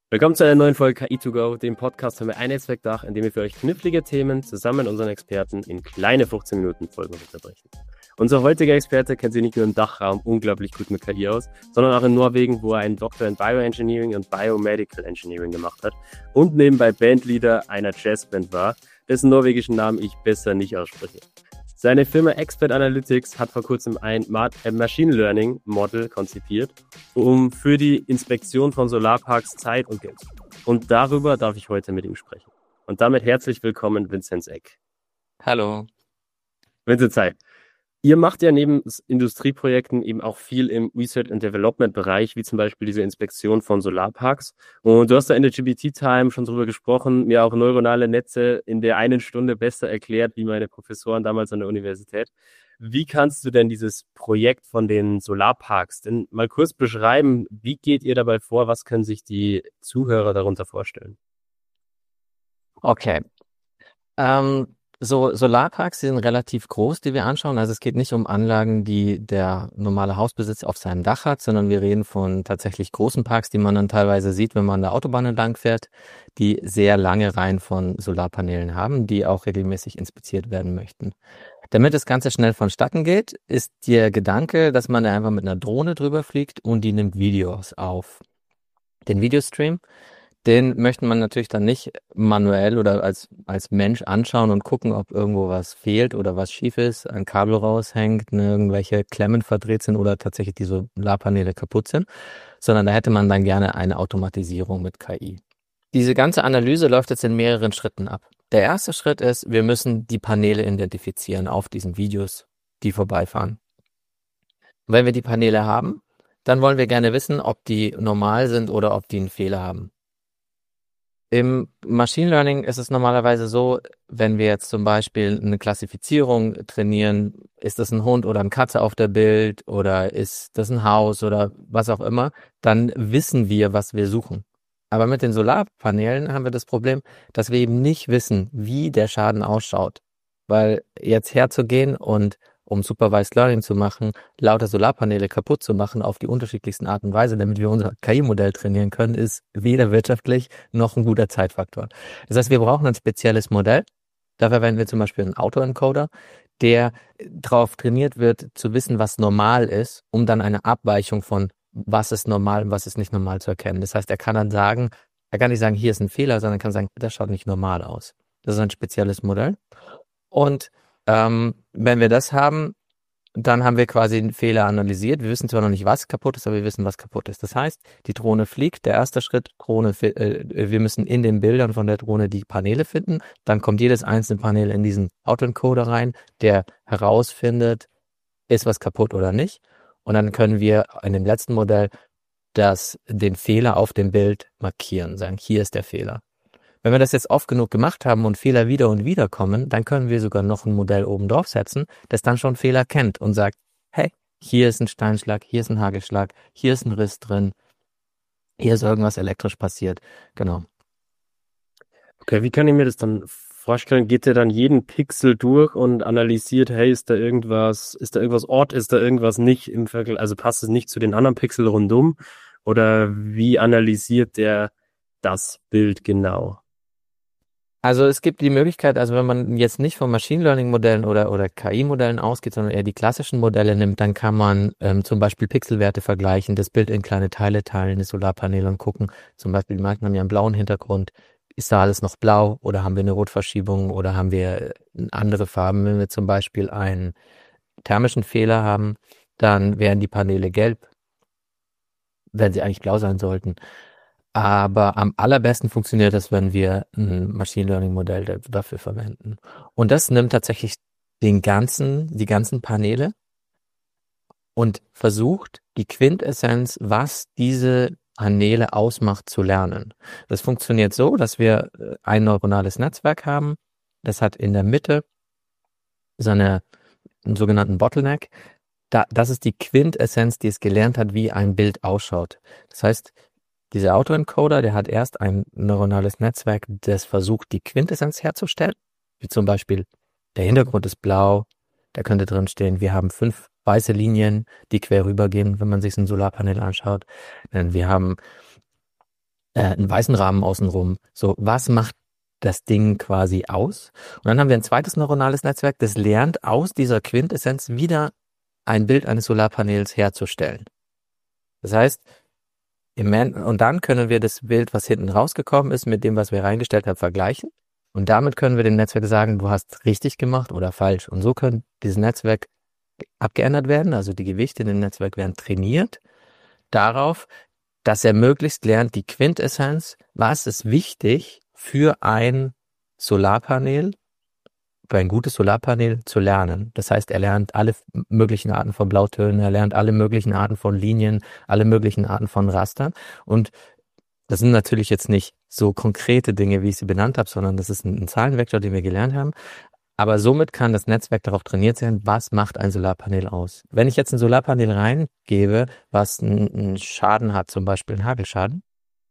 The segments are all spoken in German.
Willkommen zu einer neuen Folge KI2Go, dem Podcast haben wir ein Netzwerkdach, in dem wir für euch knifflige Themen zusammen mit unseren Experten in kleine 15 Minuten Folgen unterbrechen. Unser heutiger Experte kennt sich nicht nur im Dachraum unglaublich gut mit KI aus, sondern auch in Norwegen, wo er einen Doktor in Bioengineering und Biomedical Engineering gemacht hat und nebenbei Bandleader einer Jazzband war, dessen norwegischen Namen ich besser nicht ausspreche. Seine Firma Expert Analytics hat vor kurzem ein Machine Learning Model konzipiert, um für die Inspektion von Solarparks Zeit und Geld. Und darüber darf ich heute mit ihm sprechen. Und damit herzlich willkommen, Vinzenz Eck. Hallo. Vinzenz, hi. Ihr macht ja neben Industrieprojekten eben auch viel im Research and Development Bereich, wie zum Beispiel diese Inspektion von Solarparks. Und du hast da in der GPT-Time schon drüber gesprochen, mir auch neuronale Netze in der einen Stunde besser erklärt, wie meine Professoren damals an der Universität. Wie kannst du denn dieses Projekt von den Solarparks denn mal kurz beschreiben? Wie geht ihr dabei vor? Was können sich die Zuhörer darunter vorstellen? Okay. So Solarparks, die sind relativ groß, die wir anschauen. Also es geht nicht um Anlagen, die der normale Hausbesitzer auf seinem Dach hat, sondern wir reden von tatsächlich großen Parks, die man dann teilweise sieht, wenn man an der Autobahn entlang fährt, die sehr lange Reihen von Solarpanelen haben, die auch regelmäßig inspiziert werden möchten. Damit das Ganze schnell vonstatten geht, ist der Gedanke, dass man da einfach mit einer Drohne drüber fliegt und die nimmt Videos auf. Den Videostream, den möchte man natürlich dann nicht manuell oder als Mensch anschauen und gucken, ob irgendwo was fehlt oder was schief ist, ein Kabel raushängt, irgendwelche Klemmen verdreht sind oder tatsächlich die Solarpaneele kaputt sind, sondern da hätte man dann gerne eine Automatisierung mit KI. Diese ganze Analyse läuft jetzt in mehreren Schritten ab. Der erste Schritt ist, wir müssen die Paneele identifizieren auf diesen Videos, die vorbeifahren. Wenn wir die Paneele haben, dann wollen wir gerne wissen, ob die normal sind oder ob die einen Fehler haben. Im Machine Learning ist es normalerweise so, wenn wir jetzt zum Beispiel eine Klassifizierung trainieren, ist das ein Hund oder eine Katze auf der Bild oder ist das ein Haus oder was auch immer, dann wissen wir, was wir suchen. Aber mit den Solarpanelen haben wir das Problem, dass wir eben nicht wissen, wie der Schaden ausschaut. Weil jetzt herzugehen und um Supervised Learning zu machen, lauter Solarpaneele kaputt zu machen auf die unterschiedlichsten Arten und Weise, damit wir unser KI-Modell trainieren können, ist weder wirtschaftlich noch ein guter Zeitfaktor. Das heißt, wir brauchen ein spezielles Modell. Da verwenden wir zum Beispiel einen Autoencoder, der darauf trainiert wird, zu wissen, was normal ist, um dann eine Abweichung von was ist normal und was ist nicht normal zu erkennen. Das heißt, er kann nicht sagen, hier ist ein Fehler, sondern kann sagen, das schaut nicht normal aus. Das ist ein spezielles Modell. Und wenn wir das haben, dann haben wir quasi einen Fehler analysiert. Wir wissen zwar noch nicht, was kaputt ist, aber wir wissen, was kaputt ist. Das heißt, die Drohne fliegt. Der erste Schritt, wir müssen in den Bildern von der Drohne die Paneele finden. Dann kommt jedes einzelne Panel in diesen Autoencoder rein, der herausfindet, ist was kaputt oder nicht. Und dann können wir in dem letzten Modell den Fehler auf dem Bild markieren, sagen, hier ist der Fehler. Wenn wir das jetzt oft genug gemacht haben und Fehler wieder und wieder kommen, dann können wir sogar noch ein Modell oben drauf setzen, das dann schon Fehler kennt und sagt, hey, hier ist ein Steinschlag, hier ist ein Hagelschlag, hier ist ein Riss drin, hier ist irgendwas elektrisch passiert. Genau. Okay, wie kann ich mir das dann vorstellen? Geht der dann jeden Pixel durch und analysiert, hey, ist da irgendwas Ort, ist da irgendwas nicht im Vergleich, also passt es nicht zu den anderen Pixel rundum? Oder wie analysiert der das Bild genau? Also es gibt die Möglichkeit, also wenn man jetzt nicht von Machine Learning Modellen oder KI-Modellen ausgeht, sondern eher die klassischen Modelle nimmt, dann kann man zum Beispiel Pixelwerte vergleichen, das Bild in kleine Teile teilen, die Solarpaneele und gucken, zum Beispiel die meisten haben ja einen blauen Hintergrund, ist da alles noch blau oder haben wir eine Rotverschiebung oder haben wir andere Farben? Wenn wir zum Beispiel einen thermischen Fehler haben, dann wären die Paneele gelb, wenn sie eigentlich blau sein sollten. Aber am allerbesten funktioniert das, wenn wir ein Machine Learning Modell dafür verwenden. Und das nimmt tatsächlich die ganzen Paneele und versucht die Quintessenz, was diese Paneele ausmacht, zu lernen. Das funktioniert so, dass wir ein neuronales Netzwerk haben. Das hat in der Mitte einen sogenannten Bottleneck. Das ist die Quintessenz, die es gelernt hat, wie ein Bild ausschaut. Das heißt, dieser Autoencoder, der hat erst ein neuronales Netzwerk, das versucht, die Quintessenz herzustellen. Wie zum Beispiel, der Hintergrund ist blau, da könnte drin stehen, wir haben 5 weiße Linien, die quer rübergehen, wenn man sich ein Solarpanel anschaut. Wir haben einen weißen Rahmen außenrum. So, was macht das Ding quasi aus? Und dann haben wir ein zweites neuronales Netzwerk, das lernt aus dieser Quintessenz wieder ein Bild eines Solarpanels herzustellen. Das heißt, und dann können wir das Bild, was hinten rausgekommen ist, mit dem, was wir reingestellt haben, vergleichen. Und damit können wir dem Netzwerk sagen, du hast richtig gemacht oder falsch. Und so kann dieses Netzwerk abgeändert werden. Also die Gewichte in dem Netzwerk werden trainiert darauf, dass er möglichst lernt, die Quintessenz, was ist wichtig für ein Solarpanel, für ein gutes Solarpanel zu lernen. Das heißt, er lernt alle möglichen Arten von Blautönen, er lernt alle möglichen Arten von Linien, alle möglichen Arten von Rastern. Und das sind natürlich jetzt nicht so konkrete Dinge, wie ich sie benannt habe, sondern das ist ein Zahlenvektor, den wir gelernt haben. Aber somit kann das Netzwerk darauf trainiert sein, was macht ein Solarpanel aus. Wenn ich jetzt ein Solarpanel reingebe, was einen Schaden hat, zum Beispiel einen Hagelschaden,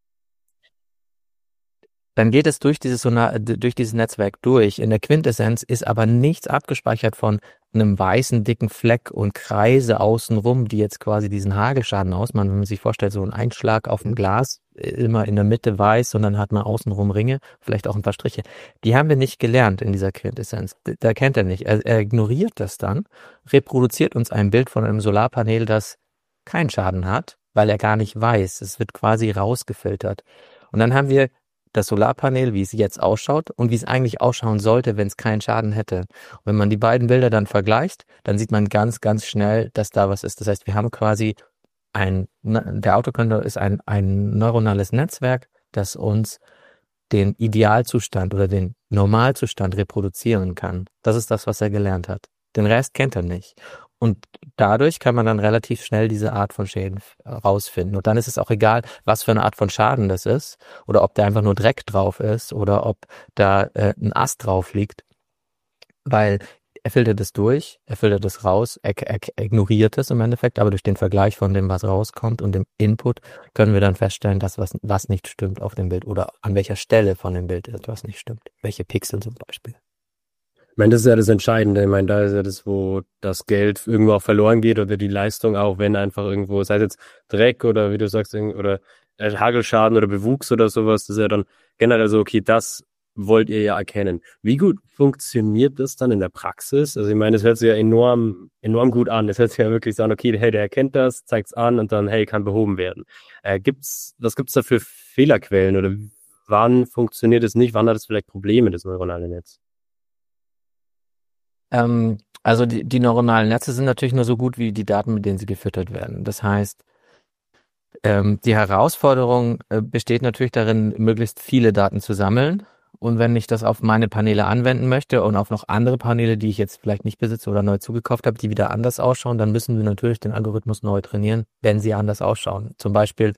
dann geht es durch dieses Netzwerk durch. In der Quintessenz ist aber nichts abgespeichert von einem weißen, dicken Fleck und Kreise außenrum, die jetzt quasi diesen Hagelschaden ausmachen. Wenn man sich vorstellt, so ein Einschlag auf dem Glas, immer in der Mitte weiß und dann hat man außenrum Ringe, vielleicht auch ein paar Striche. Die haben wir nicht gelernt in dieser Quintessenz. Da kennt er nicht. Er ignoriert das dann, reproduziert uns ein Bild von einem Solarpanel, das keinen Schaden hat, weil er gar nicht weiß. Es wird quasi rausgefiltert. Und dann haben wir das Solarpanel, wie es jetzt ausschaut und wie es eigentlich ausschauen sollte, wenn es keinen Schaden hätte. Und wenn man die beiden Bilder dann vergleicht, dann sieht man ganz, ganz schnell, dass da was ist. Das heißt, wir haben quasi der Autokonnektor ist ein neuronales Netzwerk, das uns den Idealzustand oder den Normalzustand reproduzieren kann. Das ist das, was er gelernt hat. Den Rest kennt er nicht. Und dadurch kann man dann relativ schnell diese Art von Schäden rausfinden. Und dann ist es auch egal, was für eine Art von Schaden das ist oder ob da einfach nur Dreck drauf ist oder ob da ein Ast drauf liegt, weil er filtert es durch, er filtert es raus, er ignoriert es im Endeffekt, aber durch den Vergleich von dem, was rauskommt und dem Input, können wir dann feststellen, dass was nicht stimmt auf dem Bild oder an welcher Stelle von dem Bild etwas nicht stimmt. Welche Pixel zum Beispiel. Ich meine, das ist ja das Entscheidende. Ich meine, da ist ja das, wo das Geld irgendwo auch verloren geht oder die Leistung auch, wenn einfach irgendwo, sei es jetzt Dreck oder wie du sagst, oder Hagelschaden oder Bewuchs oder sowas, das ist ja dann generell so, okay, das wollt ihr ja erkennen. Wie gut funktioniert das dann in der Praxis? Also ich meine, das hört sich ja enorm gut an. Das hört sich ja wirklich so an, okay, hey, der erkennt das, zeigt's an und dann, hey, kann behoben werden. Was gibt's da für Fehlerquellen oder wann funktioniert es nicht? Wann hat es vielleicht Probleme, das neuronale Netz? Also die neuronalen Netze sind natürlich nur so gut wie die Daten, mit denen sie gefüttert werden. Das heißt, die Herausforderung besteht natürlich darin, möglichst viele Daten zu sammeln. Und wenn ich das auf meine Paneele anwenden möchte und auf noch andere Paneele, die ich jetzt vielleicht nicht besitze oder neu zugekauft habe, die wieder anders ausschauen, dann müssen wir natürlich den Algorithmus neu trainieren, wenn sie anders ausschauen. Zum Beispiel,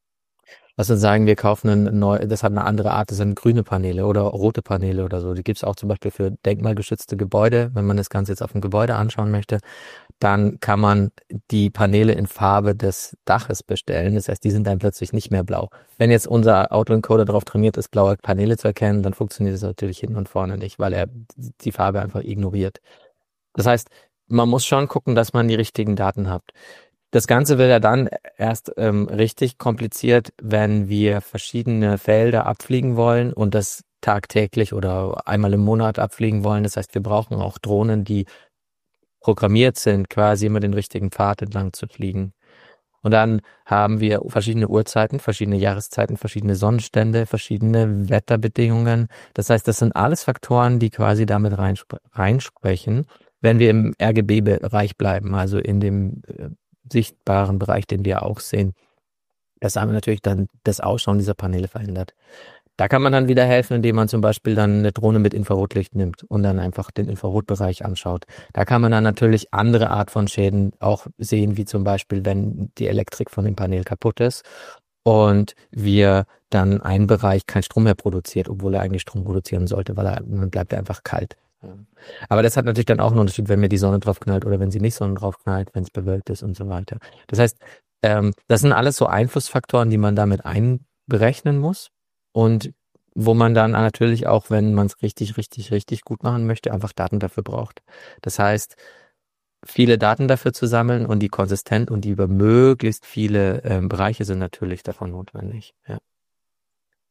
lass uns sagen, wir kaufen das hat eine andere Art, das sind grüne Paneele oder rote Paneele oder so. Die gibt es auch zum Beispiel für denkmalgeschützte Gebäude. Wenn man das Ganze jetzt auf dem Gebäude anschauen möchte, dann kann man die Paneele in Farbe des Daches bestellen. Das heißt, die sind dann plötzlich nicht mehr blau. Wenn jetzt unser Autoencoder darauf trainiert ist, blaue Paneele zu erkennen, dann funktioniert es natürlich hinten und vorne nicht, weil er die Farbe einfach ignoriert. Das heißt, man muss schon gucken, dass man die richtigen Daten hat. Das Ganze wird ja dann erst richtig kompliziert, wenn wir verschiedene Felder abfliegen wollen und das tagtäglich oder einmal im Monat abfliegen wollen. Das heißt, wir brauchen auch Drohnen, die programmiert sind, quasi immer den richtigen Pfad entlang zu fliegen. Und dann haben wir verschiedene Uhrzeiten, verschiedene Jahreszeiten, verschiedene Sonnenstände, verschiedene Wetterbedingungen. Das heißt, das sind alles Faktoren, die quasi damit reinsprechen, wenn wir im RGB-Bereich bleiben, also in dem sichtbaren Bereich, den wir auch sehen. Das haben wir natürlich dann das Ausschauen dieser Paneele verändert. Da kann man dann wieder helfen, indem man zum Beispiel dann eine Drohne mit Infrarotlicht nimmt und dann einfach den Infrarotbereich anschaut. Da kann man dann natürlich andere Art von Schäden auch sehen, wie zum Beispiel, wenn die Elektrik von dem Panel kaputt ist und wir dann einen Bereich keinen Strom mehr produziert, obwohl er eigentlich Strom produzieren sollte, weil dann bleibt er einfach kalt. Aber das hat natürlich dann auch einen Unterschied, wenn mir die Sonne drauf knallt oder wenn sie nicht Sonne drauf knallt, wenn es bewölkt ist und so weiter. Das heißt, das sind alles so Einflussfaktoren, die man damit einberechnen muss. Und wo man dann natürlich auch, wenn man es richtig, richtig, richtig gut machen möchte, einfach Daten dafür braucht. Das heißt, viele Daten dafür zu sammeln und die konsistent und die über möglichst viele Bereiche sind natürlich davon notwendig. Ja.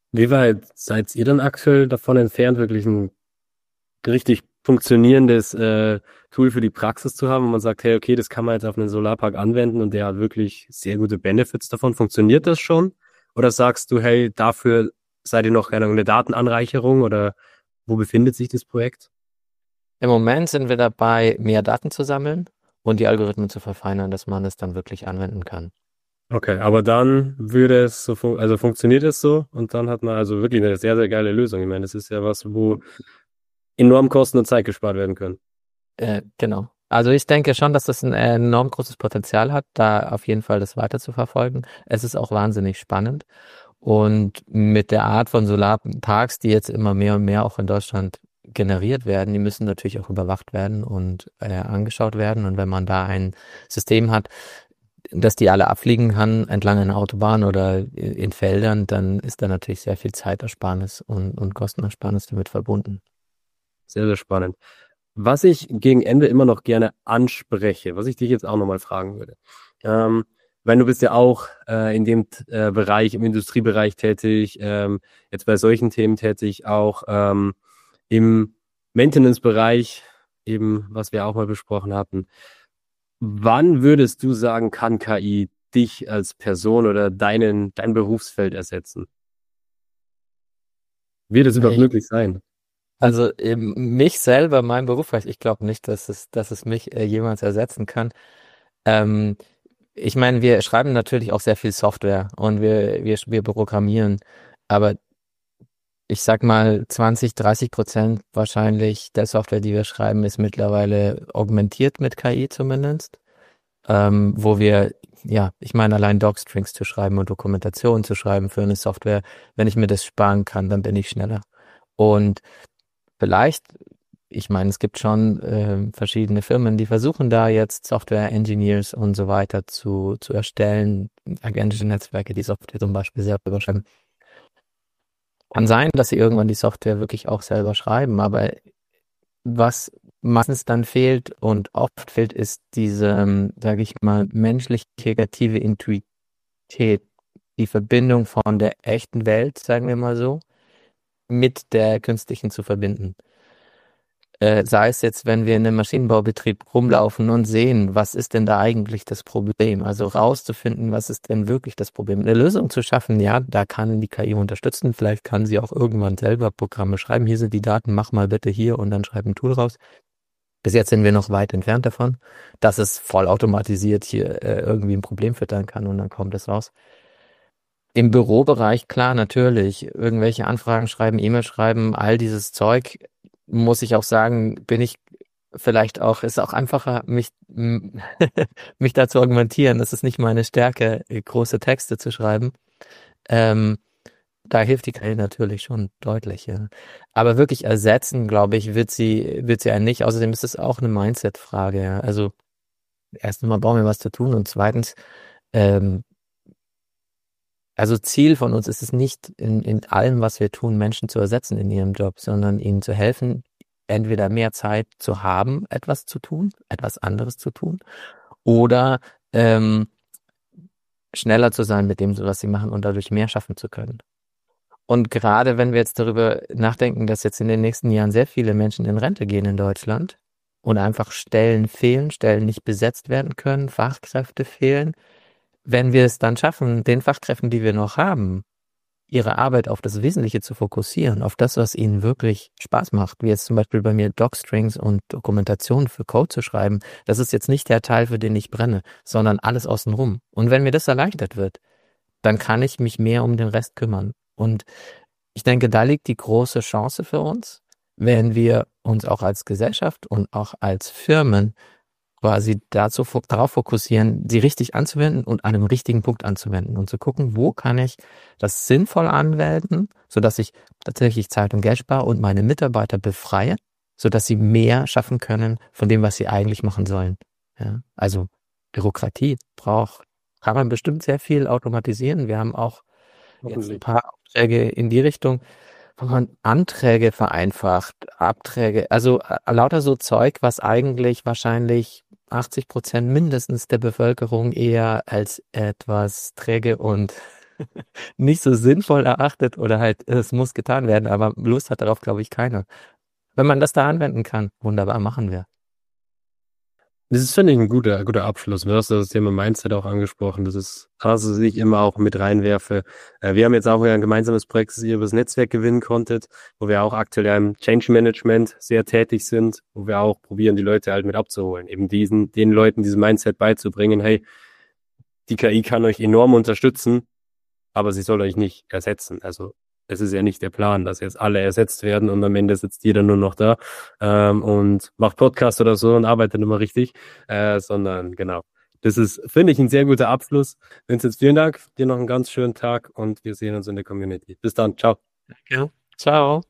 Wie weit seid ihr dann aktuell davon entfernt, wirklich ein richtig funktionierendes Tool für die Praxis zu haben, wo man sagt, hey, okay, das kann man jetzt auf einen Solarpark anwenden und der hat wirklich sehr gute Benefits davon. Funktioniert das schon? Oder sagst du, hey, dafür seid ihr noch keine Ahnung, eine Datenanreicherung oder wo befindet sich das Projekt? Im Moment sind wir dabei, mehr Daten zu sammeln und die Algorithmen zu verfeinern, dass man es dann wirklich anwenden kann. Okay, aber dann würde es so, also funktioniert es so und dann hat man also wirklich eine sehr, sehr geile Lösung. Ich meine, das ist ja was, wo enorm Kosten und Zeit gespart werden können. Genau. Also ich denke schon, dass das ein enorm großes Potenzial hat, da auf jeden Fall das weiter zu verfolgen. Es ist auch wahnsinnig spannend. Und mit der Art von Solarparks, die jetzt immer mehr und mehr auch in Deutschland generiert werden, die müssen natürlich auch überwacht werden und angeschaut werden. Und wenn man da ein System hat, dass die alle abfliegen kann entlang einer Autobahn oder in Feldern, dann ist da natürlich sehr viel Zeitersparnis und Kostenersparnis damit verbunden. Sehr, sehr spannend. Was ich gegen Ende immer noch gerne anspreche, was ich dich jetzt auch nochmal fragen würde. Weil du bist ja auch in dem Bereich, im Industriebereich tätig, jetzt bei solchen Themen tätig, auch im Maintenance-Bereich, eben, was wir auch mal besprochen hatten. Wann würdest du sagen, kann KI dich als Person oder dein Berufsfeld ersetzen? Wird es überhaupt Ich, möglich sein? also mich selber, mein Beruf, ich glaube nicht, dass es mich jemals ersetzen kann. Ähm, Ich meine, wir schreiben natürlich auch sehr viel Software und wir programmieren, aber ich sag mal 20-30% wahrscheinlich der Software, die wir schreiben, ist mittlerweile augmentiert mit KI zumindest, wo wir, ja, ich meine, allein Docstrings zu schreiben und Dokumentation zu schreiben für eine Software, wenn ich mir das sparen kann, dann bin ich schneller. Und vielleicht, ich meine, es gibt schon verschiedene Firmen, die versuchen da jetzt Software-Engineers und so weiter zu erstellen, agentische Netzwerke, die Software zum Beispiel selber schreiben. Kann sein, dass sie irgendwann die Software wirklich auch selber schreiben, aber was meistens dann fehlt und oft fehlt, ist diese, sage ich mal, menschliche kreative Intuität, die Verbindung von der echten Welt, sagen wir mal so, mit der künstlichen zu verbinden. Sei es jetzt, wenn wir in einem Maschinenbaubetrieb rumlaufen und sehen, was ist denn da eigentlich das Problem? Also rauszufinden, was ist denn wirklich das Problem? Eine Lösung zu schaffen, ja, da kann die KI unterstützen. Vielleicht kann sie auch irgendwann selber Programme schreiben. Hier sind die Daten, mach mal bitte hier und dann schreib ein Tool raus. Bis jetzt sind wir noch weit entfernt davon, dass es vollautomatisiert hier irgendwie ein Problem füttern kann und dann kommt es raus. Im Bürobereich, klar, natürlich, irgendwelche Anfragen schreiben, E-Mail schreiben, all dieses Zeug, muss ich auch sagen, bin ich vielleicht auch, ist auch einfacher, mich, mich da zu argumentieren. Das ist nicht meine Stärke, große Texte zu schreiben. Ähm, Da hilft die KI natürlich schon deutlich, ja. Aber wirklich ersetzen, glaube ich, wird sie einen nicht. Außerdem ist es auch eine Mindset-Frage, ja. Also, erst einmal brauchen wir was zu tun und zweitens, ähm, also Ziel von uns ist es nicht, in allem, was wir tun, Menschen zu ersetzen in ihrem Job, sondern ihnen zu helfen, entweder mehr Zeit zu haben, etwas zu tun, etwas anderes zu tun, oder schneller zu sein mit dem, was sie machen und dadurch mehr schaffen zu können. Und gerade wenn wir jetzt darüber nachdenken, dass jetzt in den nächsten Jahren sehr viele Menschen in Rente gehen in Deutschland und einfach Stellen fehlen, Stellen nicht besetzt werden können, Fachkräfte fehlen, wenn wir es dann schaffen, den Fachkräften, die wir noch haben, ihre Arbeit auf das Wesentliche zu fokussieren, auf das, was ihnen wirklich Spaß macht, wie jetzt zum Beispiel bei mir Docstrings und Dokumentation für Code zu schreiben, das ist jetzt nicht der Teil, für den ich brenne, sondern alles außenrum. Und wenn mir das erleichtert wird, dann kann ich mich mehr um den Rest kümmern. Und ich denke, da liegt die große Chance für uns, wenn wir uns auch als Gesellschaft und auch als Firmen quasi darauf fokussieren, sie richtig anzuwenden und an einem richtigen Punkt anzuwenden und zu gucken, wo kann ich das sinnvoll anwenden, sodass ich tatsächlich Zeit und Geld spare und meine Mitarbeiter befreie, sodass sie mehr schaffen können von dem, was sie eigentlich machen sollen. Ja, also Bürokratie kann man bestimmt sehr viel automatisieren. Wir haben auch jetzt ein paar Aufträge in die Richtung, wo man Anträge vereinfacht, Abträge, also lauter so Zeug, was eigentlich wahrscheinlich 80% mindestens der Bevölkerung eher als etwas träge und nicht so sinnvoll erachtet oder halt, es muss getan werden, aber Lust hat darauf, glaube ich, keiner. Wenn man das da anwenden kann, wunderbar, machen wir. Das ist, finde ich, ein guter Abschluss. Du hast das Thema Mindset auch angesprochen. Das ist, was ich immer auch mit reinwerfe. Wir haben jetzt auch ein gemeinsames Projekt, das ihr über das Netzwerk gewinnen konntet, wo wir auch aktuell ja im Change Management sehr tätig sind, wo wir auch probieren, die Leute halt mit abzuholen. Eben den Leuten dieses Mindset beizubringen. Hey, die KI kann euch enorm unterstützen, aber sie soll euch nicht ersetzen. Also es ist ja nicht der Plan, dass jetzt alle ersetzt werden und am Ende sitzt jeder nur noch da und macht Podcast oder so und arbeitet immer richtig, sondern genau. Das ist, finde ich, ein sehr guter Abschluss. Vincent, vielen Dank. Dir noch einen ganz schönen Tag und wir sehen uns in der Community. Bis dann. Ciao. Ja. Ciao.